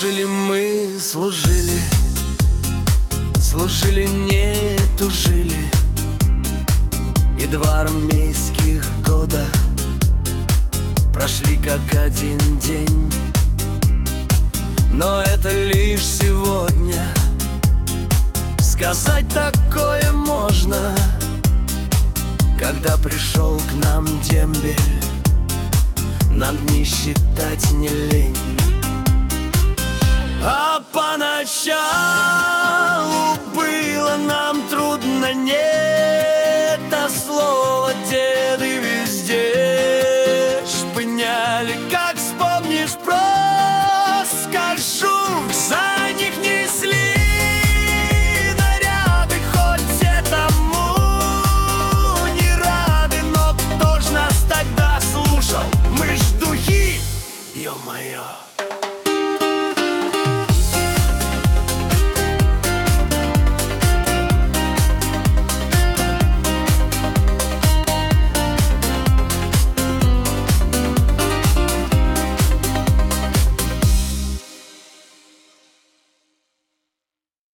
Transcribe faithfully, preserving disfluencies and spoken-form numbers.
Служили мы, служили, служили, не тужили, и два армейских года прошли как один день. Но это лишь сегодня сказать такое можно, когда пришел к нам дембель, нам не считать не лень.